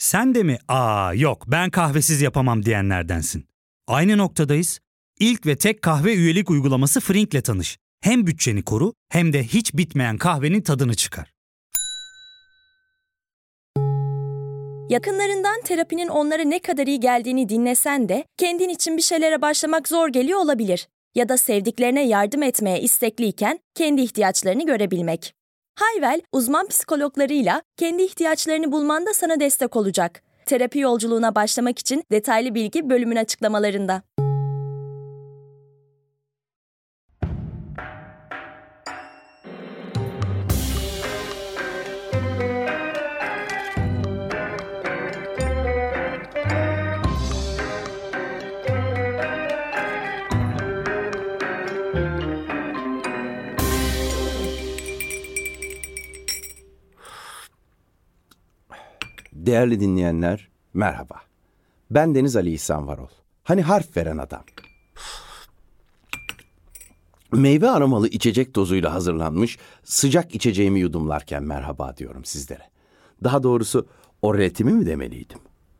Sen de mi yok ben kahvesiz yapamam diyenlerdensin? Aynı noktadayız. İlk ve tek kahve üyelik uygulaması Frink'le tanış. Hem bütçeni koru hem de hiç bitmeyen kahvenin tadını çıkar. Yakınlarından terapinin onlara ne kadar iyi geldiğini dinlesen de kendin için bir şeylere başlamak zor geliyor olabilir. Ya da sevdiklerine yardım etmeye istekliyken kendi ihtiyaçlarını görebilmek. Hayvel, uzman psikologlarıyla kendi ihtiyaçlarını bulmanda sana destek olacak. Terapi yolculuğuna başlamak için detaylı bilgi bölümün açıklamalarında. Değerli dinleyenler, merhaba. Ben Deniz Ali İhsan Varol. Hani harf veren adam. Meyve aromalı içecek dozuyla hazırlanmış sıcak içeceğimi yudumlarken merhaba diyorum sizlere. Daha doğrusu oraletimi mi demeliydim?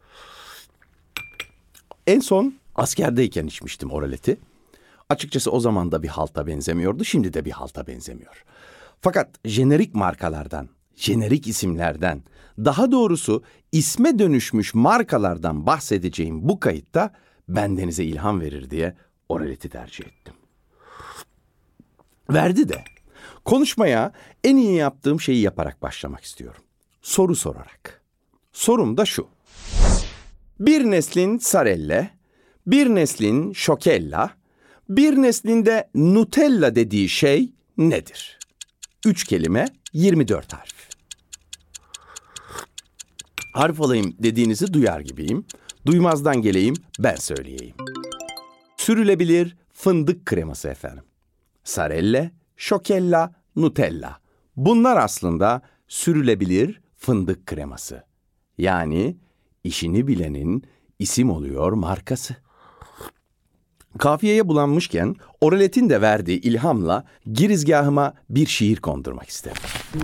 En son askerdeyken içmiştim oraleti. Açıkçası o zaman da bir halta benzemiyordu, şimdi de bir halta benzemiyor. Fakat jenerik markalardan, jenerik isimlerden, daha doğrusu isme dönüşmüş markalardan bahsedeceğim bu kayıtta bendenize ilham verir diye oraleti tercih ettim. Verdi de. Konuşmaya en iyi yaptığım şeyi yaparak başlamak istiyorum. Soru sorarak. Sorum da şu. Bir neslin Sarelle, bir neslin Şokella, bir neslin de Nutella dediği şey nedir? 3 kelime, 24 harf. Harf alayım dediğinizi duyar gibiyim. Duymazdan geleyim, ben söyleyeyim. Sürülebilir fındık kreması efendim. Sarelle, Şokella, Nutella. Bunlar aslında sürülebilir fındık kreması. Yani işini bilenin isim oluyor markası. Kafiyeye bulanmışken oraletin de verdiği ilhamla girizgahıma bir şiir kondurmak isterim.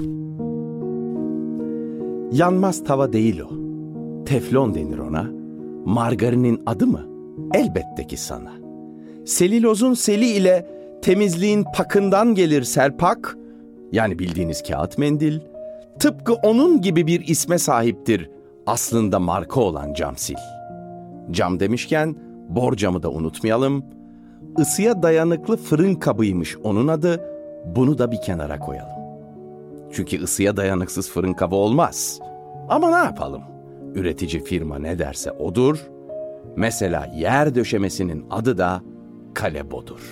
Yanmaz tava değil o. Teflon denir ona. Margarinin adı mı? Elbette ki sana. Selülozun seli ile temizliğin pakından gelir serpak. Yani bildiğiniz kağıt mendil. Tıpkı onun gibi bir isme sahiptir aslında marka olan camsil. Cam demişken borcamı da unutmayalım. Isıya dayanıklı fırın kabıymış onun adı. Bunu da bir kenara koyalım. Çünkü ısıya dayanıksız fırın kabı olmaz. Ama ne yapalım? Üretici firma ne derse odur. Mesela yer döşemesinin adı da Kalebodur.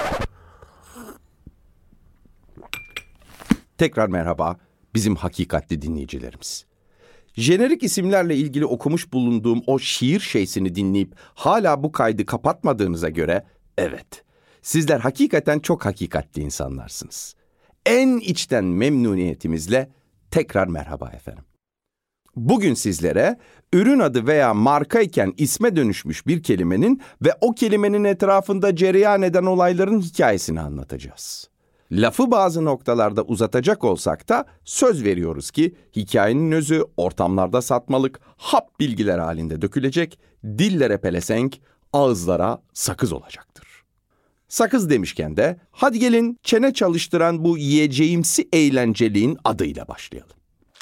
Tekrar merhaba bizim hakikatli dinleyicilerimiz. Jenerik isimlerle ilgili okumuş bulunduğum o şiir şeysini dinleyip hala bu kaydı kapatmadığınıza göre evet, sizler hakikaten çok hakikatli insanlarsınız. En içten memnuniyetimizle tekrar merhaba efendim. Bugün sizlere ürün adı veya markayken isme dönüşmüş bir kelimenin ve o kelimenin etrafında cereyan eden olayların hikayesini anlatacağız. Lafı bazı noktalarda uzatacak olsak da söz veriyoruz ki hikayenin özü ortamlarda satmalık, hap bilgiler halinde dökülecek, dillere pelesenk, ağızlara sakız olacaktır. Sakız demişken de hadi gelin çene çalıştıran bu yiyeceğimsi eğlenceliğin adıyla başlayalım.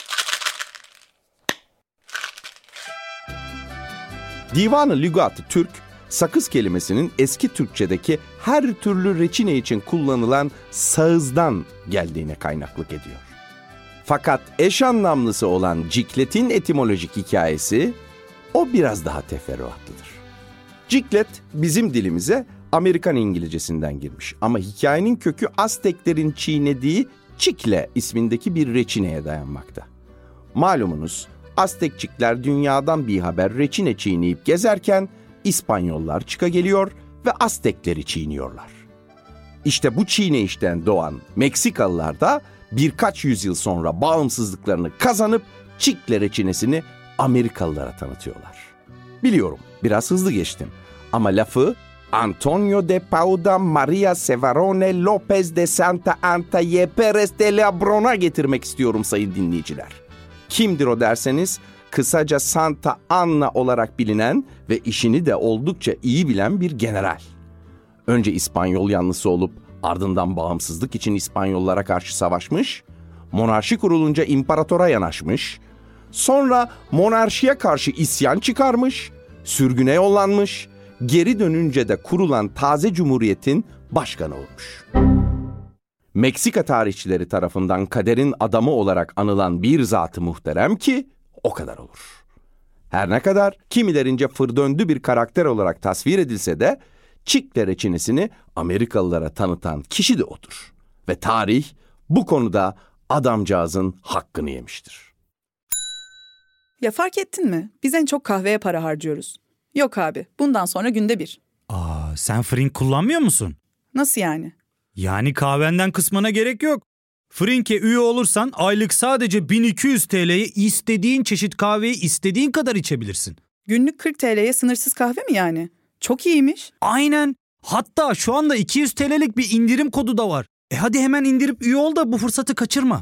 Divan-ı Lügat-ı Türk, sakız kelimesinin eski Türkçedeki her türlü reçine için kullanılan sağızdan geldiğine kaynaklık ediyor. Fakat eş anlamlısı olan cikletin etimolojik hikayesi o biraz daha teferruatlıdır. Ciklet bizim dilimize Amerikan İngilizcesinden girmiş ama hikayenin kökü Azteklerin çiğnediği çikle ismindeki bir reçineye dayanmakta. Malumunuz Aztekçikler dünyadan bir haber reçine çiğneyip gezerken İspanyollar çıka geliyor ve Aztekleri çiğniyorlar. İşte bu çiğneyişten doğan Meksikalılar da birkaç yüzyıl sonra bağımsızlıklarını kazanıp çikle reçinesini Amerikalılara tanıtıyorlar. Biliyorum biraz hızlı geçtim ama lafı Antonio de Pauda Maria Sevarone López de Santa Anna y Pérez de Lebrun'a getirmek istiyorum sayın dinleyiciler. Kimdir o derseniz kısaca Santa Anna olarak bilinen ve işini de oldukça iyi bilen bir general. Önce İspanyol yanlısı olup ardından bağımsızlık için İspanyollara karşı savaşmış, monarşi kurulunca imparatora yanaşmış, sonra monarşiye karşı isyan çıkarmış, sürgüne yollanmış, geri dönünce de kurulan taze cumhuriyetin başkanı olmuş. Meksika tarihçileri tarafından kaderin adamı olarak anılan bir zat-ı muhterem ki o kadar olur. Her ne kadar kimilerince fırdöndü bir karakter olarak tasvir edilse de Çikle reçinesini Amerikalılara tanıtan kişi de odur. Ve tarih bu konuda adamcağızın hakkını yemiştir. Ya fark ettin mi? Biz en çok kahveye para harcıyoruz. Yok abi, bundan sonra günde bir. Sen Frink kullanmıyor musun? Nasıl yani? Yani kahvenden kısmına gerek yok. Frink'e üye olursan aylık sadece 1200 TL'ye istediğin çeşit kahveyi istediğin kadar içebilirsin. Günlük 40 TL'ye sınırsız kahve mi yani? Çok iyiymiş. Aynen. Hatta şu anda 200 TL'lik bir indirim kodu da var. Hadi hemen indirip üye ol da bu fırsatı kaçırma.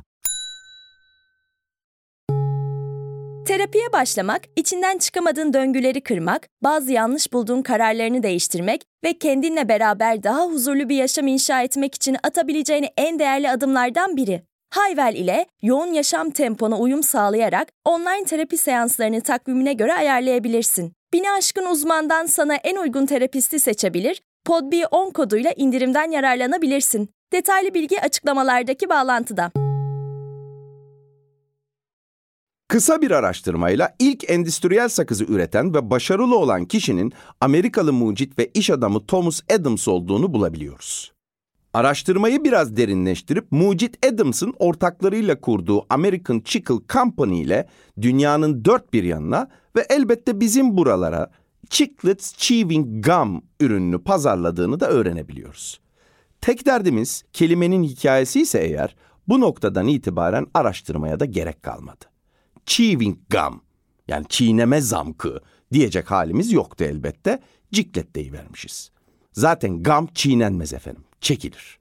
Terapiye başlamak, içinden çıkamadığın döngüleri kırmak, bazı yanlış bulduğun kararlarını değiştirmek ve kendinle beraber daha huzurlu bir yaşam inşa etmek için atabileceğin en değerli adımlardan biri. Hayvel ile yoğun yaşam tempona uyum sağlayarak online terapi seanslarını takvimine göre ayarlayabilirsin. 1000'i aşkın uzmandan sana en uygun terapisti seçebilir, PodB10 koduyla indirimden yararlanabilirsin. Detaylı bilgi açıklamalardaki bağlantıda. Kısa bir araştırmayla ilk endüstriyel sakızı üreten ve başarılı olan kişinin Amerikalı mucit ve iş adamı Thomas Adams olduğunu bulabiliyoruz. Araştırmayı biraz derinleştirip mucit Adams'ın ortaklarıyla kurduğu American Chicle Company ile dünyanın dört bir yanına ve elbette bizim buralara Chiclets Chewing Gum ürününü pazarladığını da öğrenebiliyoruz. Tek derdimiz kelimenin hikayesi ise eğer bu noktadan itibaren araştırmaya da gerek kalmadı. Chewing gum, yani çiğneme zamkı diyecek halimiz yoktu elbette. Ciklet deyivermişiz. Zaten gum çiğnenmez efendim, çekilir.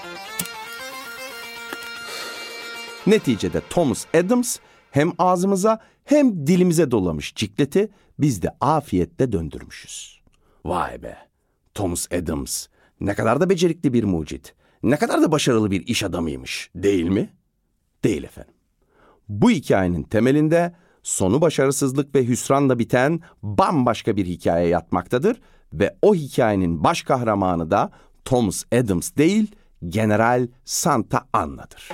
Neticede Thomas Adams hem ağzımıza hem dilimize dolamış cikleti biz de afiyetle döndürmüşüz. Vay be, Thomas Adams ne kadar da becerikli bir mucit, ne kadar da başarılı bir iş adamıymış, değil mi? Değil efendim. Bu hikayenin temelinde sonu başarısızlık ve hüsranla biten bambaşka bir hikaye yatmaktadır ve o hikayenin baş kahramanı da Thomas Adams değil, General Santa Anna'dır.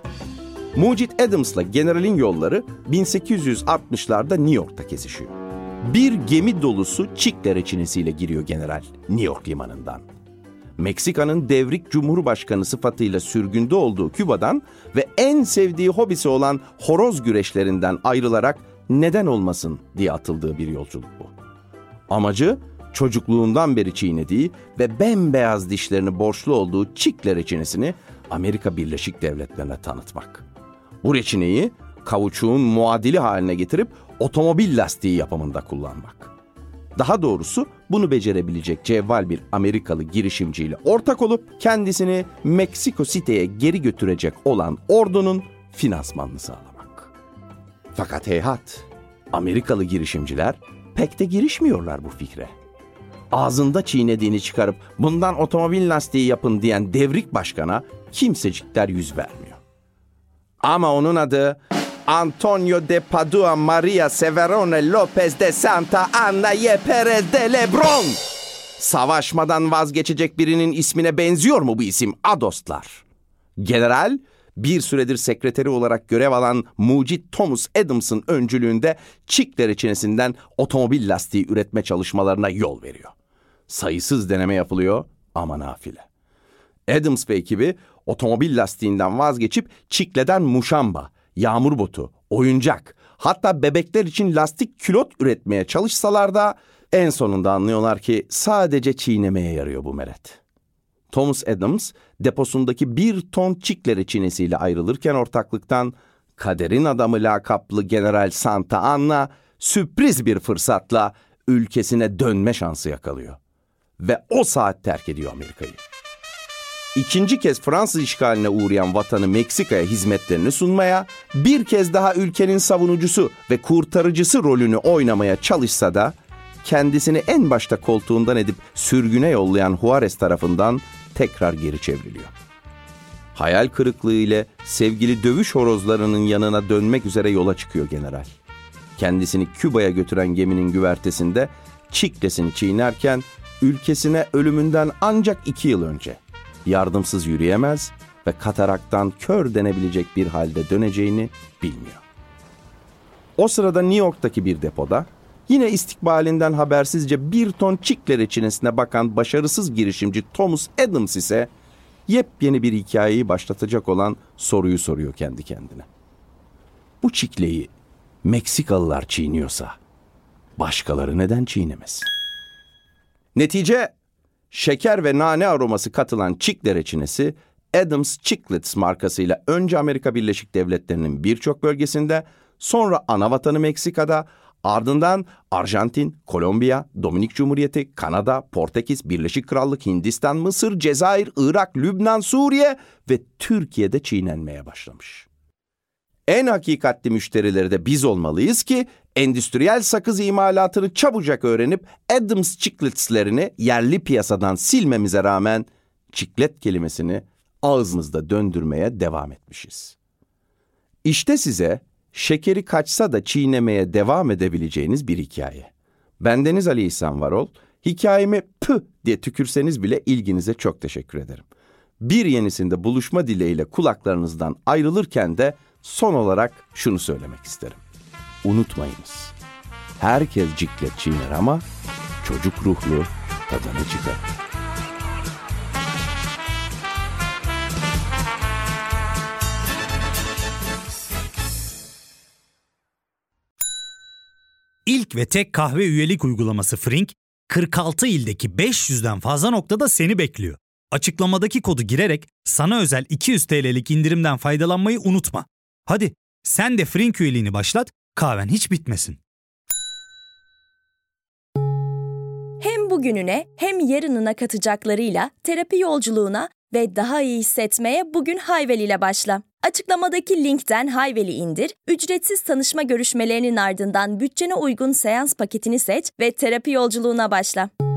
Mucit Adams'la generalin yolları 1860'larda New York'ta kesişiyor. Bir gemi dolusu Çikle reçinesiyle giriyor general New York limanından. Meksika'nın devrik cumhurbaşkanı sıfatıyla sürgünde olduğu Küba'dan ve en sevdiği hobisi olan horoz güreşlerinden ayrılarak neden olmasın diye atıldığı bir yolculuk bu. Amacı çocukluğundan beri çiğnediği ve bembeyaz dişlerini borçlu olduğu Çikle reçinesini Amerika Birleşik Devletleri'ne tanıtmak. Bu reçineyi kauçuğun muadili haline getirip otomobil lastiği yapımında kullanmak. Daha doğrusu bunu becerebilecek cevval bir Amerikalı girişimciyle ortak olup kendisini Meksiko City'ye geri götürecek olan ordunun finansmanını sağlamak. Fakat heyhat, Amerikalı girişimciler pek de girişmiyorlar bu fikre. Ağzında çiğnediğini çıkarıp bundan otomobil lastiği yapın diyen devrik başkana kimsecikler yüz vermiyor. Ama onun adı Antonio de Padua Maria Severone López de Santa Anna y Pérez de Lebrón. Savaşmadan vazgeçecek birinin ismine benziyor mu bu isim adostlar? General, bir süredir sekreteri olarak görev alan mucit Thomas Adams'ın öncülüğünde Çikle reçinesinden otomobil lastiği üretme çalışmalarına yol veriyor. Sayısız deneme yapılıyor ama nafile. Adams ve ekibi otomobil lastiğinden vazgeçip Çikle'den muşamba, yağmur botu, oyuncak, hatta bebekler için lastik külot üretmeye çalışsalar da en sonunda anlıyorlar ki sadece çiğnemeye yarıyor bu meret. Thomas Adams deposundaki 1 ton Çikle reçinesiyle ayrılırken ortaklıktan kaderin adamı lakaplı General Santa Anna sürpriz bir fırsatla ülkesine dönme şansı yakalıyor. Ve o saat terk ediyor Amerika'yı. ikinci kez Fransız işgaline uğrayan vatanı Meksika'ya hizmetlerini sunmaya, bir kez daha ülkenin savunucusu ve kurtarıcısı rolünü oynamaya çalışsa da, kendisini en başta koltuğundan edip sürgüne yollayan Juárez tarafından tekrar geri çevriliyor. Hayal kırıklığı ile sevgili dövüş horozlarının yanına dönmek üzere yola çıkıyor general. Kendisini Küba'ya götüren geminin güvertesinde çiklesini çiğnerken ülkesine ölümünden ancak 2 yıl önce yardımsız yürüyemez ve kataraktan kör denebilecek bir halde döneceğini bilmiyor. O sırada New York'taki bir depoda yine istikbalinden habersizce 1 ton çikle reçinesine bakan başarısız girişimci Thomas Adams ise yepyeni bir hikayeyi başlatacak olan soruyu soruyor kendi kendine. Bu çikleyi Meksikalılar çiğniyorsa başkaları neden çiğnemesin? Netice, şeker ve nane aroması katılan çikle reçinesi Adams Chiclets markasıyla önce Amerika Birleşik Devletleri'nin birçok bölgesinde, sonra anavatanı Meksika'da, ardından Arjantin, Kolombiya, Dominik Cumhuriyeti, Kanada, Portekiz, Birleşik Krallık, Hindistan, Mısır, Cezayir, Irak, Lübnan, Suriye ve Türkiye'de çiğnenmeye başlamış. En hakikatli müşterileri de biz olmalıyız ki endüstriyel sakız imalatını çabucak öğrenip Adams Chiclets'lerini yerli piyasadan silmemize rağmen çiklet kelimesini ağzımızda döndürmeye devam etmişiz. İşte size şekeri kaçsa da çiğnemeye devam edebileceğiniz bir hikaye. Bendeniz Ali İhsan Varol, hikayemi püh diye tükürseniz bile ilginize çok teşekkür ederim. Bir yenisinde buluşma dileğiyle kulaklarınızdan ayrılırken de son olarak şunu söylemek isterim. Unutmayınız, herkes ciklet çiğner ama çocuk ruhlu tadını çıkar. İlk ve tek kahve üyelik uygulaması Frink, 46 ildeki 500'den fazla noktada seni bekliyor. Açıklamadaki kodu girerek sana özel 200 TL'lik indirimden faydalanmayı unutma. Hadi sen de Frink üyeliğini başlat, kahven hiç bitmesin. Hem bugününe hem yarınına katacaklarıyla terapi yolculuğuna ve daha iyi hissetmeye bugün Hayvel ile başla. Açıklamadaki linkten Hayvel'i indir, ücretsiz tanışma görüşmelerinin ardından bütçene uygun seans paketini seç ve terapi yolculuğuna başla.